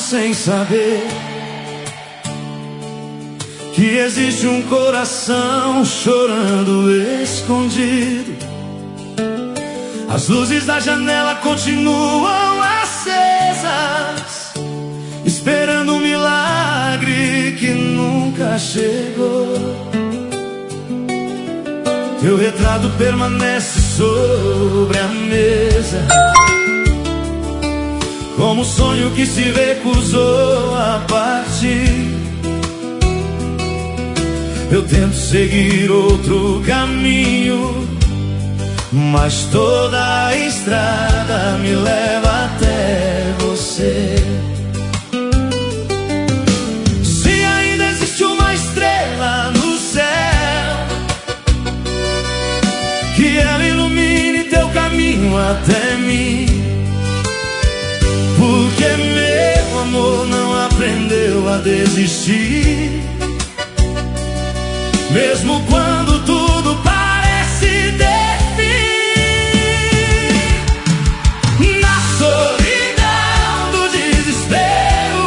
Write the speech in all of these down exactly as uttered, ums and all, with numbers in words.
sem saber que existe um coração chorando escondido. As luzes da janela continuam acesas, esperando um milagre que nunca chegou. Teu retrato permanece sobre a mesa, como um sonho que se recusou a partir. Eu tento seguir outro caminho, mas toda a estrada me leva até você. Se ainda existe uma estrela no céu, que ela ilumine teu caminho até mim, porque meu amor não aprendeu a desistir. Mesmo quando tudo parece ter fim, na solidão do desespero,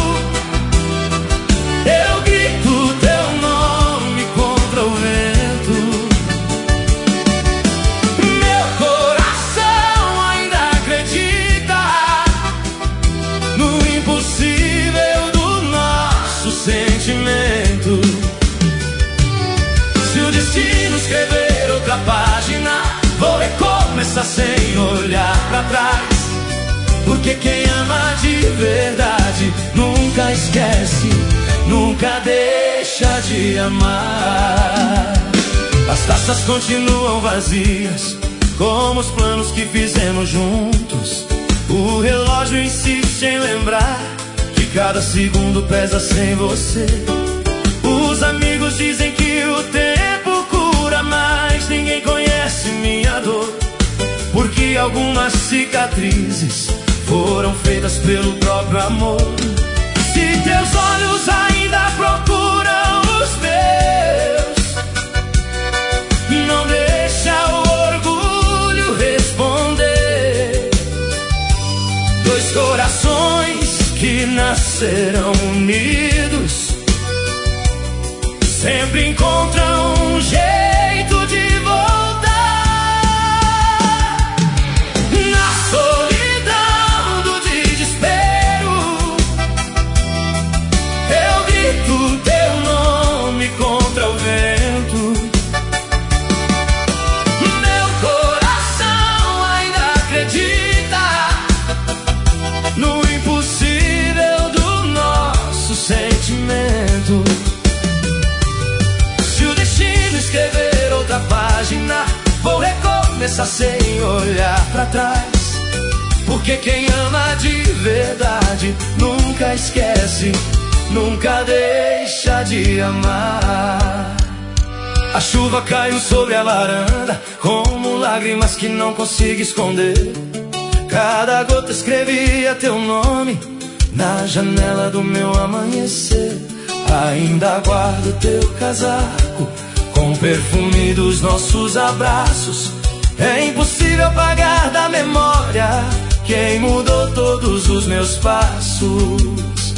eu grito teu nome contra o vento. Meu coração ainda acredita no impossível do nosso sentimento. Se o destino escrever outra página, vou recomeçar sem olhar pra trás, porque quem ama de verdade nunca esquece, nunca deixa de amar. As taças continuam vazias, como os planos que fizemos juntos. O relógio insiste em lembrar que cada segundo pesa sem você. Os amigos dizem que o tempo cura, mas ninguém conhece minha dor, porque algumas cicatrizes foram feitas pelo próprio amor. Se teus olhos ainda procuram os meus, não deixa o orgulho responder. Dois corações que nascerão unidos sempre encontram um jeito de voltar. Na solidão do desespero, eu grito teu nome contra o vento. Meu coração ainda acredita no impossível do nosso sentimento. Escrever outra página, vou recomeçar sem olhar pra trás, porque quem ama de verdade nunca esquece, nunca deixa de amar. A chuva caiu sobre a varanda, como lágrimas que não consigo esconder. Cada gota escrevia teu nome na janela do meu amanhecer. Ainda guardo teu casaco com o perfume dos nossos abraços. É impossível apagar da memória quem mudou todos os meus passos.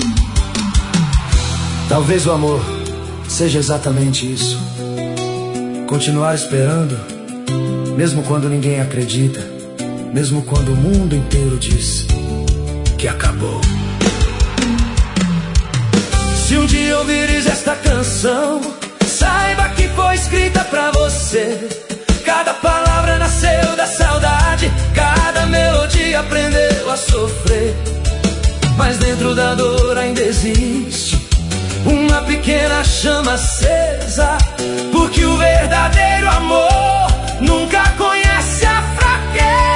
Talvez o amor seja exatamente isso: continuar esperando, mesmo quando ninguém acredita, mesmo quando o mundo inteiro diz que acabou. Se um dia ouvires esta canção, saiba que foi escrita pra você. Cada palavra nasceu da saudade, cada melodia aprendeu a sofrer. Mas dentro da dor ainda existe uma pequena chama acesa, porque o verdadeiro amor nunca conhece a fraqueza.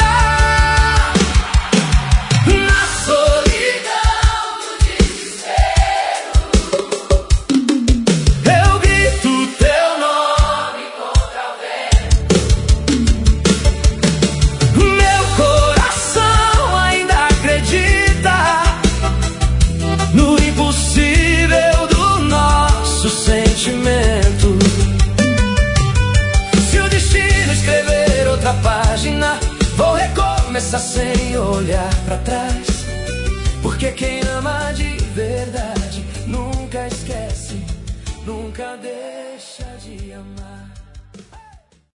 Na solidão do desespero, eu grito teu nome contra o vento. Meu coração ainda acredita no impossível do nosso sentimento. Se o destino escrever outra página, vou recomeçar sem olhar pra trás, Porque quem ama de verdade